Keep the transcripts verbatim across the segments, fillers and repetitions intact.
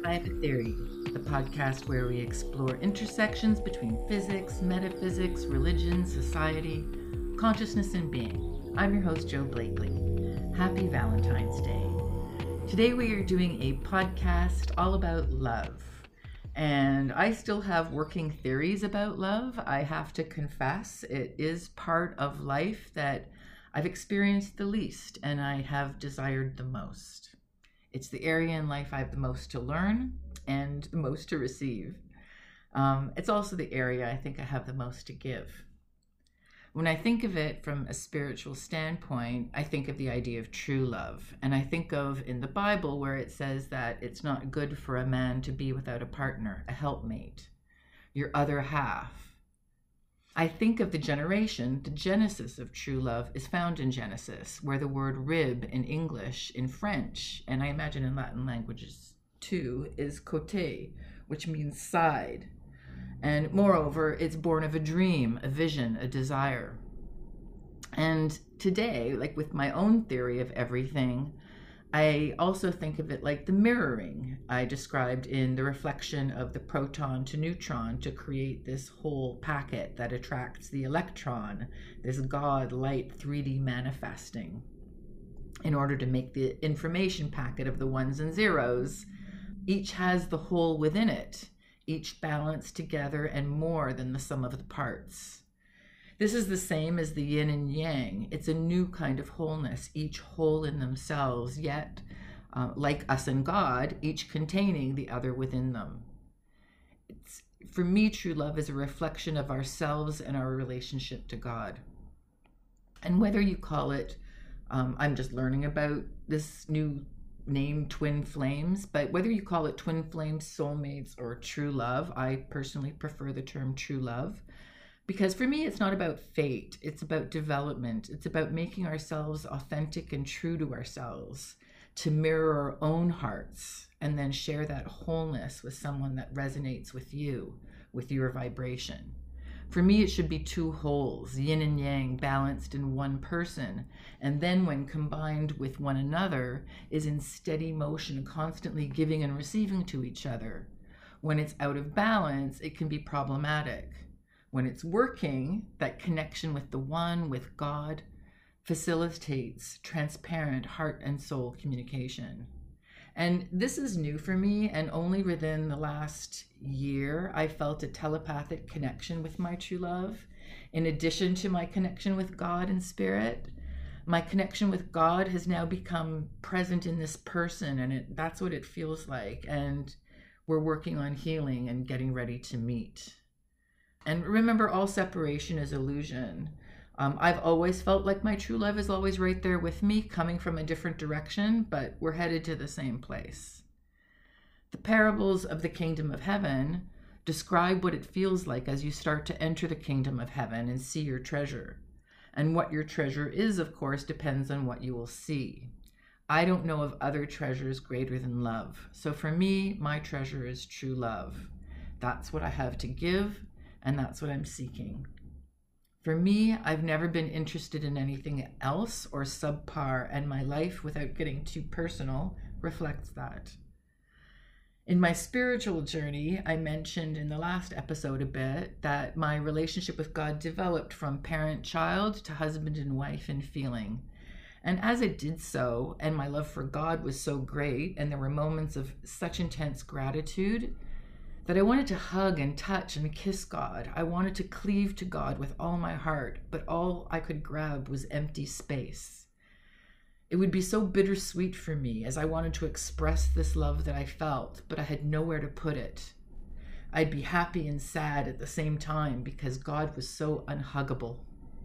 I Have a Theory, the podcast where we explore intersections between physics, metaphysics, religion, society, consciousness, and being. I'm your host, Jo Blakely. Happy Valentine's Day. Today we are doing a podcast all about love. And I still have working theories about love. I have to confess, it is part of life that I've experienced the least and I have desired the most. It's the area in life I have the most to learn and the most to receive. Um, it's also the area I think I have the most to give. When I think of it from a spiritual standpoint, I think of the idea of true love. And I think of in the Bible where it says that it's not good for a man to be without a partner, a helpmate, your other half. I think of the generation, the genesis of true love is found in Genesis, where the word rib in English, in French, and I imagine in Latin languages too, is côté, which means side. And moreover, it's born of a dream, a vision, a desire. And today, like with my own theory of everything, I also think of it like the mirroring I described in the reflection of the proton to neutron to create this whole packet that attracts the electron, this God light three D manifesting, in order to make the information packet of the ones and zeros. Each has the whole within it, each balanced together and more than the sum of the parts. This is the same as the yin and yang. It's a new kind of wholeness, each whole in themselves, yet, uh, like us and God, each containing the other within them. It's, for me, true love is a reflection of ourselves and our relationship to God. And whether you call it, um, I'm just learning about this new name, twin flames, but whether you call it twin flames, soulmates, or true love, I personally prefer the term true love. Because for me, it's not about fate, it's about development. It's about making ourselves authentic and true to ourselves, to mirror our own hearts, and then share that wholeness with someone that resonates with you, with your vibration. For me, it should be two wholes, yin and yang, balanced in one person, and then when combined with one another, is in steady motion, constantly giving and receiving to each other. When it's out of balance, it can be problematic. When it's working, that connection with the one, with God, facilitates transparent heart and soul communication. And this is new for me, and only within the last year, I felt a telepathic connection with my true love. In addition to my connection with God and spirit, my connection with God has now become present in this person, and it, that's what it feels like. And we're working on healing and getting ready to meet. And remember, all separation is illusion. Um, I've always felt like my true love is always right there with me, coming from a different direction, but we're headed to the same place. The parables of the kingdom of heaven describe what it feels like as you start to enter the kingdom of heaven and see your treasure. And what your treasure is, of course, depends on what you will see. I don't know of other treasures greater than love. So for me, my treasure is true love. That's what I have to give. And that's what I'm seeking. For me, I've never been interested in anything else or subpar, and my life, without getting too personal, reflects that. In my spiritual journey, I mentioned in the last episode a bit that my relationship with God developed from parent-child to husband and wife and feeling. And as it did so, and my love for God was so great, and there were moments of such intense gratitude, that I wanted to hug and touch and kiss God. I wanted to cleave to God with all my heart, but all I could grab was empty space. It would be so bittersweet for me as I wanted to express this love that I felt, but I had nowhere to put it. I'd be happy and sad at the same time because God was so unhuggable.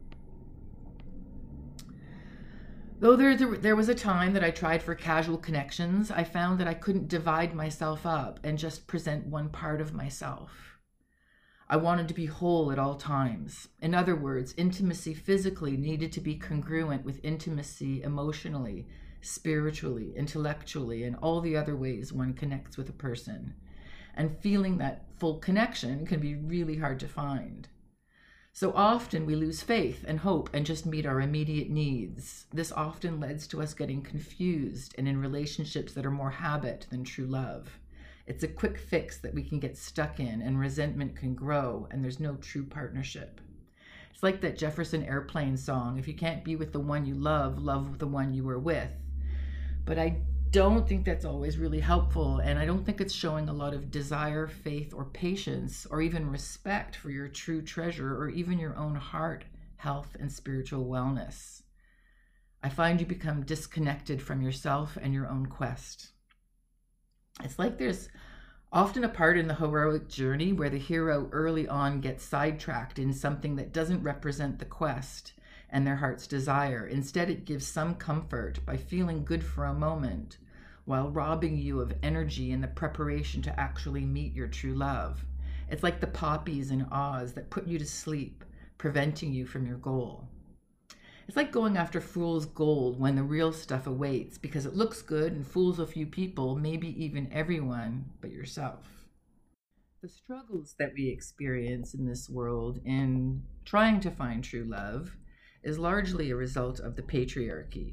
Though there, there, there was a time that I tried for casual connections, I found that I couldn't divide myself up and just present one part of myself. I wanted to be whole at all times. In other words, intimacy physically needed to be congruent with intimacy emotionally, spiritually, intellectually, and all the other ways one connects with a person. And feeling that full connection can be really hard to find. So often we lose faith and hope and just meet our immediate needs. This often leads to us getting confused and in relationships that are more habit than true love. It's a quick fix that we can get stuck in, and resentment can grow, and there's no true partnership. It's like that Jefferson Airplane song, if you can't be with the one you love, love the one you were with. But I don't think that's always really helpful, and I don't think it's showing a lot of desire, faith, or patience, or even respect for your true treasure, or even your own heart, health, and spiritual wellness. I find you become disconnected from yourself and your own quest. It's like there's often a part in the heroic journey where the hero early on gets sidetracked in something that doesn't represent the quest and their heart's desire. Instead, it gives some comfort by feeling good for a moment while robbing you of energy in the preparation to actually meet your true love. It's like the poppies in Oz that put you to sleep, preventing you from your goal. It's like going after fool's gold when the real stuff awaits because it looks good and fools a few people, maybe even everyone but yourself. The struggles that we experience in this world in trying to find true love is largely a result of the patriarchy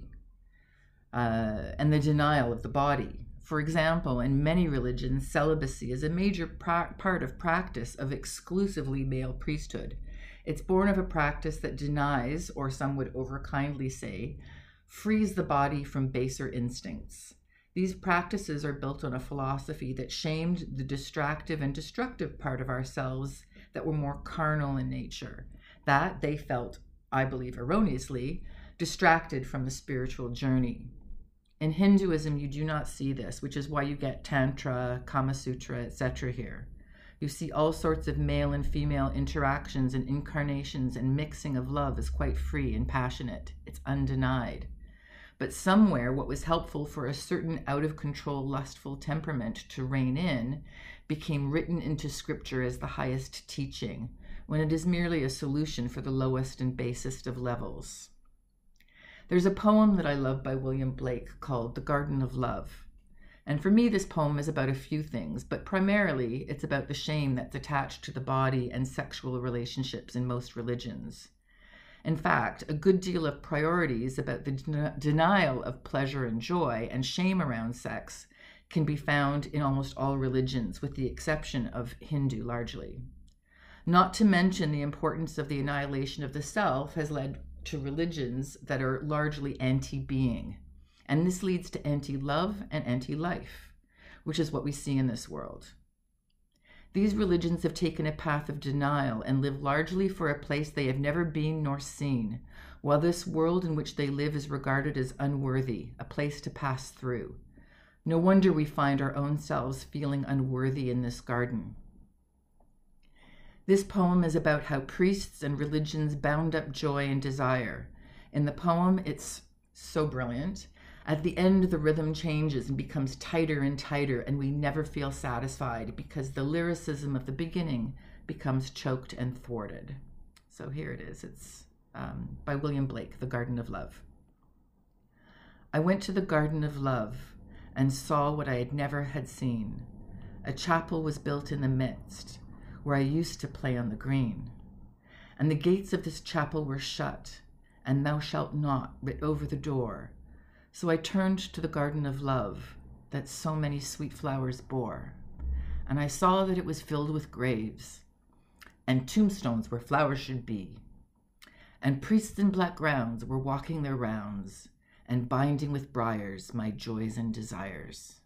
uh, and the denial of the body. For example, in many religions, celibacy is a major pra- part of practice of exclusively male priesthood. It's born of a practice that denies, or some would overkindly say, frees the body from baser instincts. These practices are built on a philosophy that shamed the distractive and destructive part of ourselves that were more carnal in nature, that they felt, I believe erroneously, distracted from the spiritual journey. In Hinduism, you do not see this, which is why you get Tantra, Kama Sutra, et cetera here. You see all sorts of male and female interactions and incarnations, and mixing of love is quite free and passionate. It's undenied. But somewhere, what was helpful for a certain out-of-control, lustful temperament to rein in became written into scripture as the highest teaching, when it is merely a solution for the lowest and basest of levels. There's a poem that I love by William Blake called The Garden of Love. And for me, this poem is about a few things, but primarily it's about the shame that's attached to the body and sexual relationships in most religions. In fact, a good deal of priorities about the den- denial of pleasure and joy and shame around sex can be found in almost all religions, with the exception of Hindu largely. Not to mention the importance of the annihilation of the self has led to religions that are largely anti-being. And this leads to anti-love and anti-life, which is what we see in this world. These religions have taken a path of denial and live largely for a place they have never been nor seen, while this world in which they live is regarded as unworthy, a place to pass through. No wonder we find our own selves feeling unworthy in this garden. This poem is about how priests and religions bound up joy and desire. In the poem, it's so brilliant. At the end, the rhythm changes and becomes tighter and tighter, and we never feel satisfied because the lyricism of the beginning becomes choked and thwarted. So here it is. It's um, by William Blake, The Garden of Love. I went to the Garden of Love and saw what I had never had seen. A chapel was built in the midst, where I used to play on the green. And the gates of this chapel were shut, and thou shalt not writ over the door. So I turned to the garden of love that so many sweet flowers bore, and I saw that it was filled with graves, and tombstones where flowers should be, and priests in black gowns were walking their rounds, and binding with briars my joys and desires.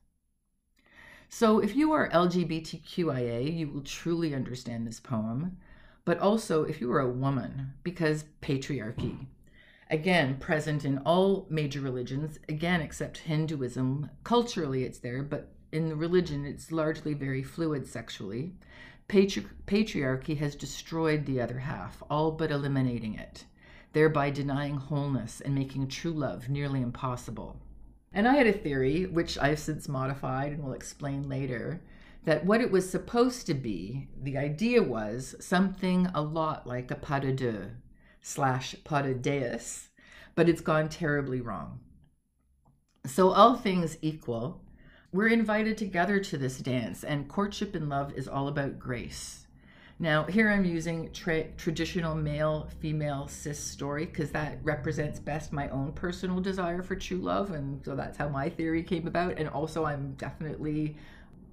So if you are L G B T Q I A, you will truly understand this poem, but also if you are a woman, because patriarchy, again, present in all major religions, again, except Hinduism. Culturally, it's there, but in the religion, it's largely very fluid sexually. Patri- patriarchy has destroyed the other half, all but eliminating it, thereby denying wholeness and making true love nearly impossible. And I had a theory, which I've since modified and will explain later, that what it was supposed to be, the idea was something a lot like a pas de deux, slash pas de deus, but it's gone terribly wrong. So all things equal, we're invited together to this dance, and courtship in love is all about grace. Now, here I'm using tra- traditional male-female cis story because that represents best my own personal desire for true love, and so that's how my theory came about. And also I'm definitely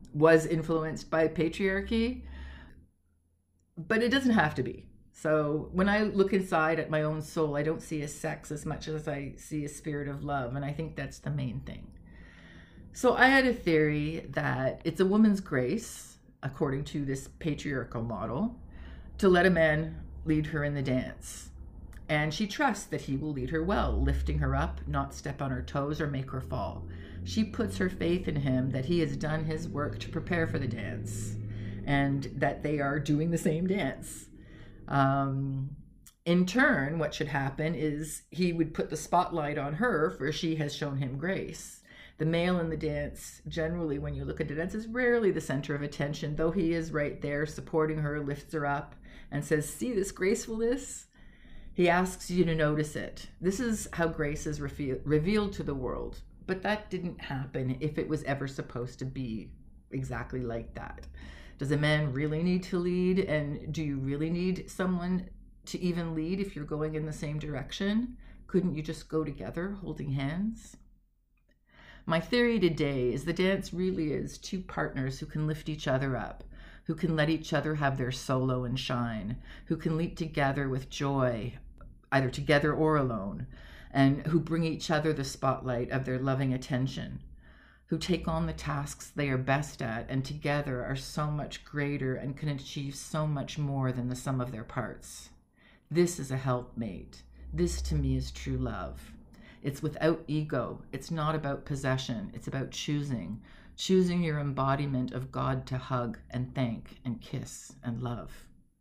was influenced by patriarchy, but it doesn't have to be. So when I look inside at my own soul, I don't see a sex as much as I see a spirit of love. And I think that's the main thing. So I had a theory that it's a woman's grace, according to this patriarchal model, to let a man lead her in the dance. And she trusts that he will lead her well, lifting her up, not step on her toes or make her fall. She puts her faith in him that he has done his work to prepare for the dance and that they are doing the same dance. Um, in turn, what should happen is he would put the spotlight on her, for she has shown him grace. The male in the dance, generally, when you look at the dance, is rarely the center of attention, though he is right there supporting her, lifts her up, and says, "See this gracefulness?" He asks you to notice it. This is how grace is reveal- revealed to the world. But that didn't happen if it was ever supposed to be exactly like that. Does a man really need to lead? And do you really need someone to even lead if you're going in the same direction? Couldn't you just go together holding hands? My theory today is the dance really is two partners who can lift each other up, who can let each other have their solo and shine, who can leap together with joy, either together or alone, and who bring each other the spotlight of their loving attention, who take on the tasks they are best at and together are so much greater and can achieve so much more than the sum of their parts. This is a helpmate. This to me is true love. It's without ego. It's not about possession. It's about choosing, choosing your embodiment of God to hug and thank and kiss and love.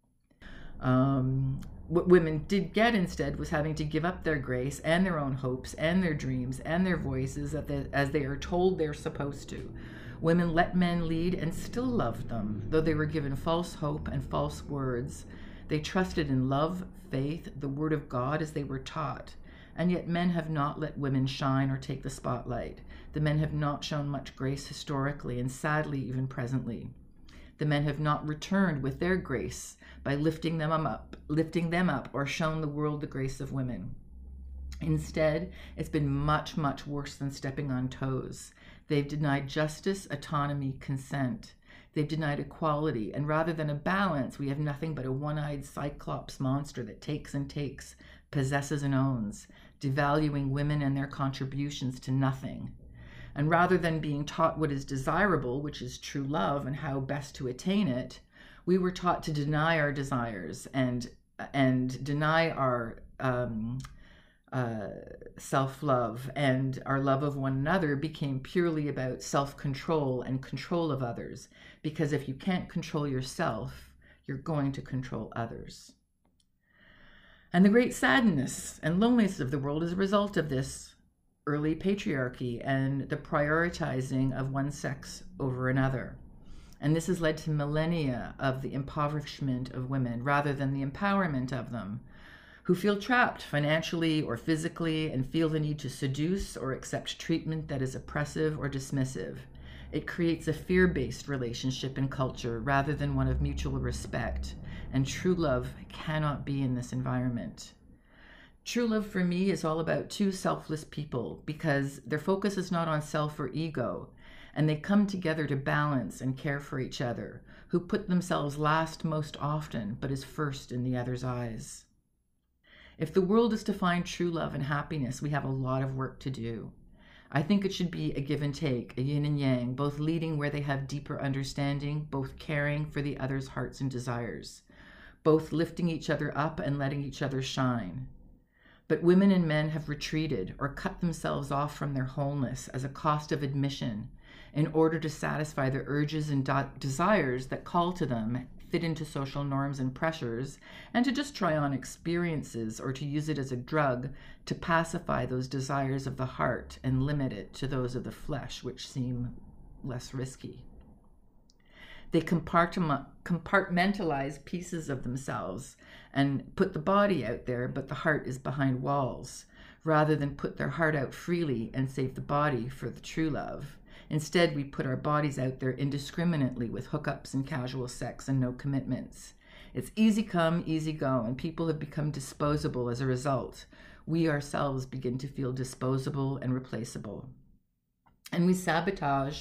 Um, what women did get instead was having to give up their grace and their own hopes and their dreams and their voices as they are told they're supposed to. Women let men lead and still loved them, though they were given false hope and false words. They trusted in love, faith, the word of God as they were taught. And yet men have not let women shine or take the spotlight. The men have not shown much grace historically and sadly even presently. The men have not returned with their grace by lifting them up, lifting them up or shown the world the grace of women. Instead, it's been much, much worse than stepping on toes. They've denied justice, autonomy, consent. They've denied equality, and rather than a balance, we have nothing but a one-eyed cyclops monster that takes and takes, possesses and owns, devaluing women and their contributions to nothing. And rather than being taught what is desirable, which is true love and how best to attain it, we were taught to deny our desires and and deny our um, uh, self-love, and our love of one another became purely about self-control and control of others. Because if you can't control yourself, you're going to control others. And the great sadness and loneliness of the world is a result of this early patriarchy and the prioritizing of one sex over another. And this has led to millennia of the impoverishment of women rather than the empowerment of them, who feel trapped financially or physically and feel the need to seduce or accept treatment that is oppressive or dismissive. It creates a fear-based relationship and culture rather than one of mutual respect, and true love cannot be in this environment. True love for me is all about two selfless people because their focus is not on self or ego, and they come together to balance and care for each other, who put themselves last most often, but is first in the other's eyes. If the world is to find true love and happiness, we have a lot of work to do. I think it should be a give and take, a yin and yang, both leading where they have deeper understanding, both caring for the other's hearts and desires, both lifting each other up and letting each other shine. But women and men have retreated or cut themselves off from their wholeness as a cost of admission in order to satisfy the urges and de- desires that call to them, fit into social norms and pressures, and to just try on experiences or to use it as a drug to pacify those desires of the heart and limit it to those of the flesh, which seem less risky. They compartmentalize pieces of themselves and put the body out there, but the heart is behind walls, rather than put their heart out freely and save the body for the true love. Instead, we put our bodies out there indiscriminately with hookups and casual sex and no commitments. It's easy come, easy go, and people have become disposable as a result. We ourselves begin to feel disposable and replaceable. And we sabotage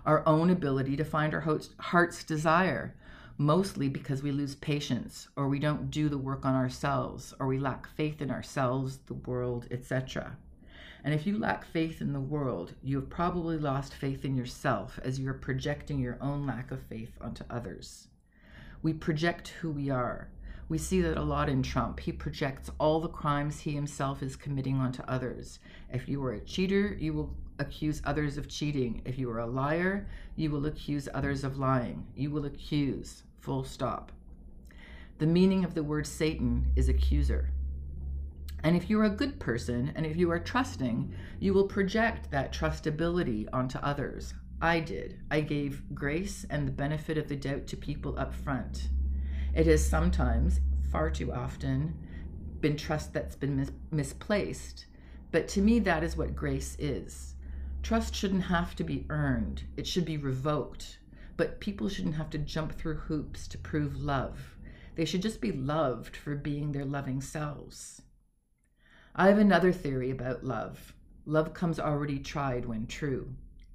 our own ability to find our heart's desire, mostly because we lose patience, or we don't do the work on ourselves, or we lack faith in ourselves, the world, et cetera. And if you lack faith in the world, you have probably lost faith in yourself, as you're projecting your own lack of faith onto others. We project who we are. We see that a lot in Trump. He projects all the crimes he himself is committing onto others. If you are a cheater, you will accuse others of cheating. If you are a liar, you will accuse others of lying. You will accuse, full stop. The meaning of the word Satan is accuser. And if you're a good person, and if you are trusting, you will project that trustability onto others. I did. I gave grace and the benefit of the doubt to people up front. It has sometimes, far too often, been trust that's been mis- misplaced. But to me, that is what grace is. Trust shouldn't have to be earned. It should be revoked. But people shouldn't have to jump through hoops to prove love. They should just be loved for being their loving selves. I have another theory about love. Love comes already tried when true.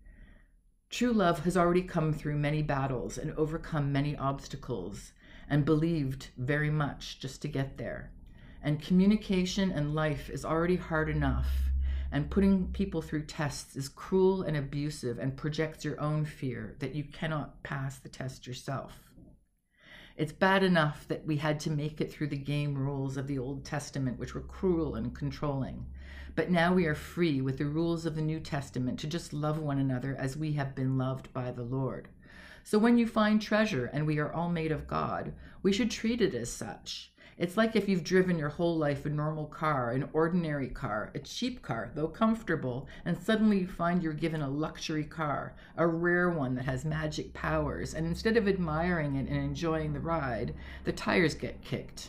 True love has already come through many battles and overcome many obstacles and believed very much just to get there. And communication and life is already hard enough, and putting people through tests is cruel and abusive and projects your own fear that you cannot pass the test yourself. It's bad enough that we had to make it through the game rules of the Old Testament, which were cruel and controlling. But now we are free with the rules of the New Testament to just love one another as we have been loved by the Lord. So when you find treasure, and we are all made of God, we should treat it as such. It's like if you've driven your whole life a normal car, an ordinary car, a cheap car, though comfortable, and suddenly you find you're given a luxury car, a rare one that has magic powers, and instead of admiring it and enjoying the ride, the tires get kicked.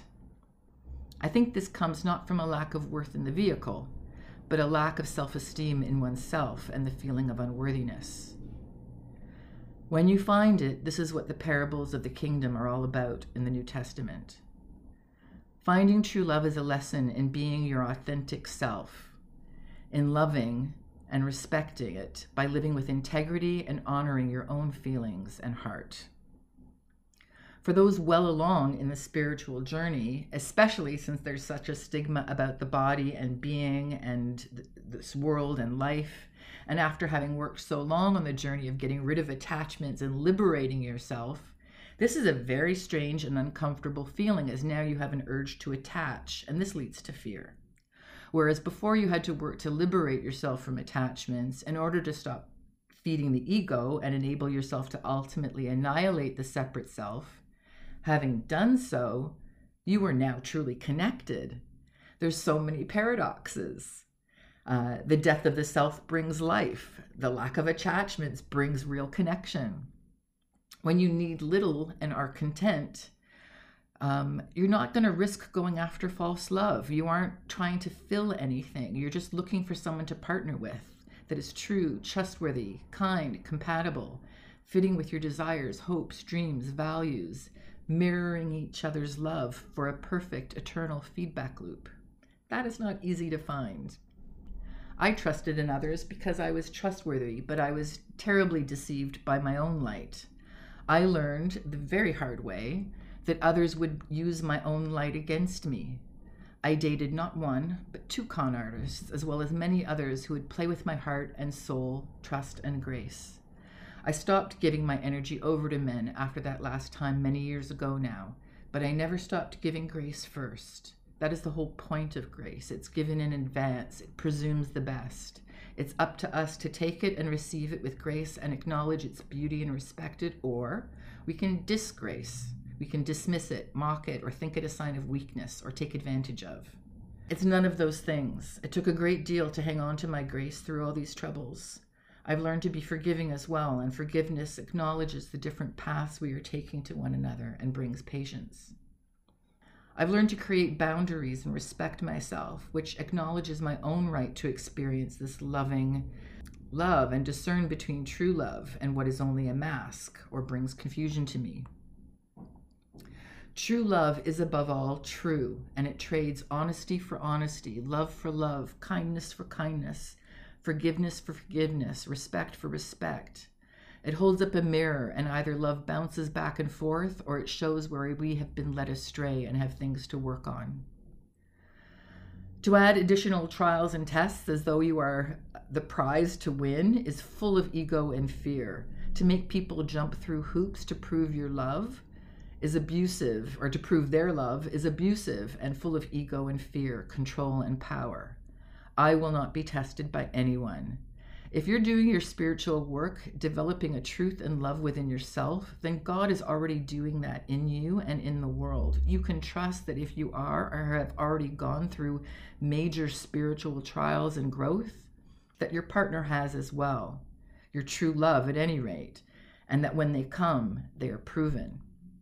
I think this comes not from a lack of worth in the vehicle, but a lack of self-esteem in oneself and the feeling of unworthiness. When you find it, this is what the parables of the kingdom are all about in the New Testament. Finding true love is a lesson in being your authentic self, in loving and respecting it by living with integrity and honoring your own feelings and heart. For those well along in the spiritual journey, especially since there's such a stigma about the body and being and th- this world and life, and after having worked so long on the journey of getting rid of attachments and liberating yourself, this is a very strange and uncomfortable feeling, as now you have an urge to attach, and this leads to fear. Whereas before you had to work to liberate yourself from attachments in order to stop feeding the ego and enable yourself to ultimately annihilate the separate self, having done so, you are now truly connected. There's so many paradoxes. Uh, the death of the self brings life. The lack of attachments brings real connection. When you need little and are content, um, you're not going to risk going after false love. You aren't trying to fill anything. You're just looking for someone to partner with that is true, trustworthy, kind, compatible, fitting with your desires, hopes, dreams, values, mirroring each other's love for a perfect, eternal feedback loop. That is not easy to find. I trusted in others because I was trustworthy, but I was terribly deceived by my own light. I learned the very hard way that others would use my own light against me. I dated not one, but two con artists, as well as many others who would play with my heart and soul, trust and grace. I stopped giving my energy over to men after that last time many years ago now, but I never stopped giving grace first. That is the whole point of grace. It's given in advance. It presumes the best. It's up to us to take it and receive it with grace and acknowledge its beauty and respect it, or we can disgrace. We can dismiss it, mock it, or think it a sign of weakness, or take advantage of. It's none of those things. It took a great deal to hang on to my grace through all these troubles. I've learned to be forgiving as well, and forgiveness acknowledges the different paths we are taking to one another and brings patience. I've learned to create boundaries and respect myself, which acknowledges my own right to experience this loving love and discern between true love and what is only a mask or brings confusion to me. True love is above all true, and it trades honesty for honesty, love for love, kindness for kindness, forgiveness for forgiveness, respect for respect. It holds up a mirror, and either love bounces back and forth, or it shows where we have been led astray and have things to work on. To add additional trials and tests as though you are the prize to win is full of ego and fear. To make people jump through hoops to prove your love is abusive, or to prove their love is abusive and full of ego and fear, control and power. I will not be tested by anyone. If you're doing your spiritual work, developing a truth and love within yourself, then God is already doing that in you and in the world. You can trust that if you are or have already gone through major spiritual trials and growth, that your partner has as well, your true love at any rate, and that when they come, they are proven.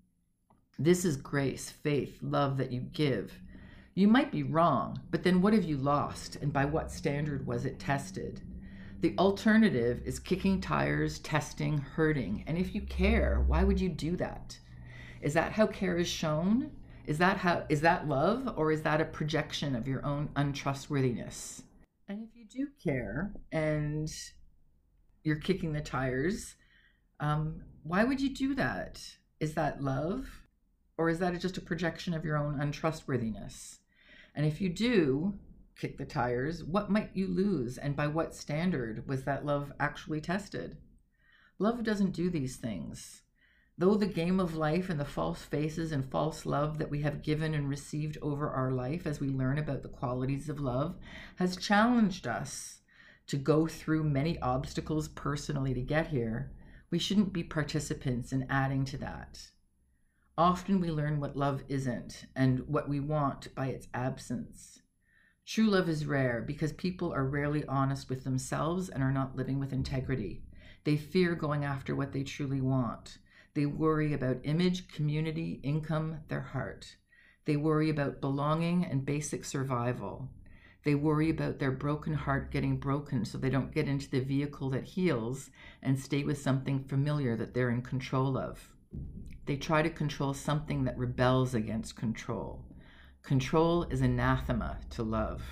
This is grace, faith, love that you give. You might be wrong, but then what have you lost, and by what standard was it tested? The alternative is kicking tires, testing, hurting. And if you care, why would you do that? Is that how care is shown? Is that how is that love, or is that a projection of your own untrustworthiness? And if you do care and you're kicking the tires, um, why would you do that? Is that love, or is that just a projection of your own untrustworthiness? And if you do kick the tires, what might you lose, and by what standard was that love actually tested? Love doesn't do these things. Though the game of life and the false faces and false love that we have given and received over our life as we learn about the qualities of love has challenged us to go through many obstacles personally to get here, we shouldn't be participants in adding to that. Often we learn what love isn't and what we want by its absence. True love is rare because people are rarely honest with themselves and are not living with integrity. They fear going after what they truly want. They worry about image, community, income, their heart. They worry about belonging and basic survival. They worry about their broken heart getting broken so they don't get into the vehicle that heals and stay with something familiar that they're in control of. They try to control something that rebels against control. Control is anathema to love.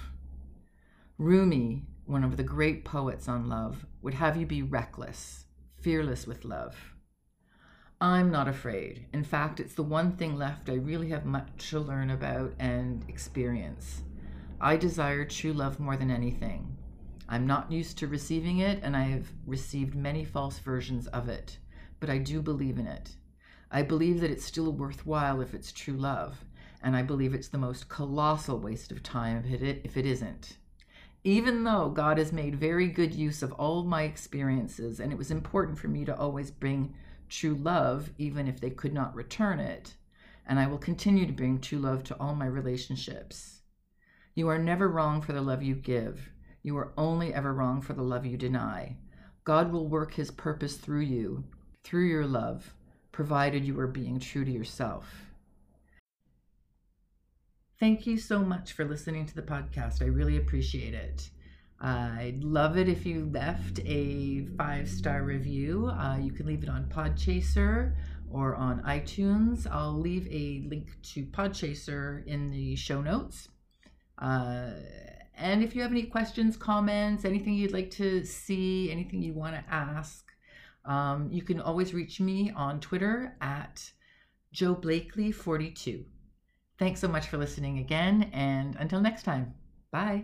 Rumi, one of the great poets on love, would have you be reckless, fearless with love. I'm not afraid. In fact, it's the one thing left I really have much to learn about and experience. I desire true love more than anything. I'm not used to receiving it, and I have received many false versions of it, but I do believe in it. I believe that it's still worthwhile if it's true love. And I believe it's the most colossal waste of time if it, if it isn't. Even though God has made very good use of all of my experiences, and it was important for me to always bring true love, even if they could not return it, and I will continue to bring true love to all my relationships. You are never wrong for the love you give. You are only ever wrong for the love you deny. God will work his purpose through you, through your love, provided you are being true to yourself. Thank you so much for listening to the podcast. I really appreciate it. Uh, I'd love it if you left a five-star review. Uh, you can leave it on Podchaser or on iTunes. I'll leave a link to Podchaser in the show notes. Uh, and if you have any questions, comments, anything you'd like to see, anything you want to ask, um, you can always reach me on Twitter at Jo Blakely forty-two. Thanks so much for listening again, and until next time, bye.